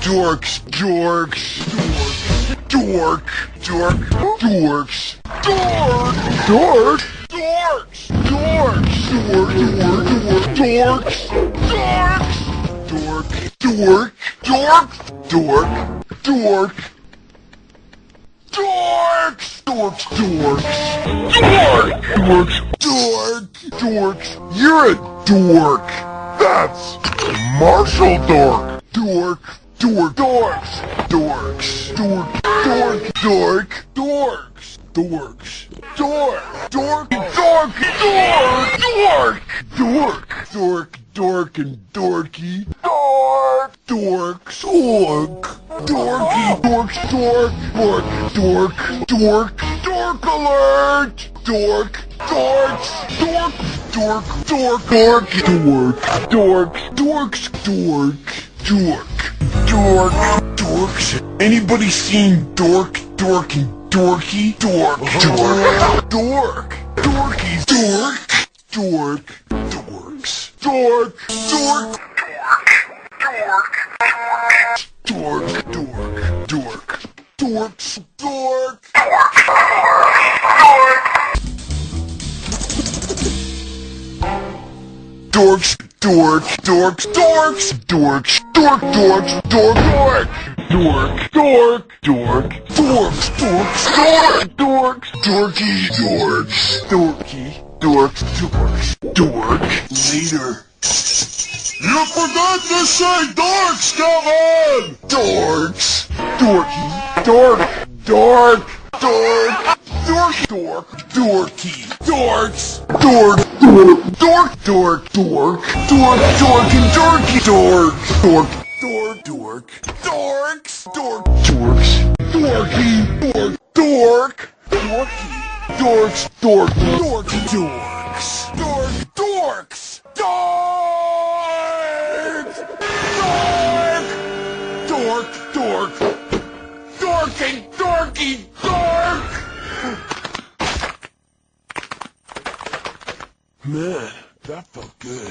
dorks, dorks, dork, dork, dorks, dork, dork, dorks, dorks, dorks, dork, dork, dork, dork, dork, dorks, dorks, dorks, dorks, dorks, you're a dork. That's Marshall Dork. Dork, dork, dorks, dorks, dork, dork, dork, dorks, dorks, dork, dork, dork, dork, dork, dork, dork, and dorky, dork, dorks, ork, dorky, dorks, dork, dork, dork, dork, dork alert, dork, dorks, dork, dork, dork, dork, dork, dorks, dork, dork, dork, dorks. Anybody seen Dork, Dork, and Dorky? Dork, dork, dork, dorkies, dork, dork, dorks, dork, dork, dork, dork, dork, dork, dorks, dork, dorks, dork, dorks, dorks, dorks, dork, dorks, dork, dork, dork, dork, dork, dorks, dorks, dork, dorks, dorky, dorks, dorky, dorks, dorks, dork, later. You forgot to say dorks, Kevin! Dorks, dorky, dork, dork, dork, dork, dork, dorky, dorks, dork, dork, dork, dork, dork, dork, dork, and dorky, dork, dork, dork, dork, dorks, dork, dorks, dorky, dork, dork, dorky, dorks, dork, dork, dorks, dork, dorks, dork, dork, dork, dork, and dorky, dork. Man, that felt good.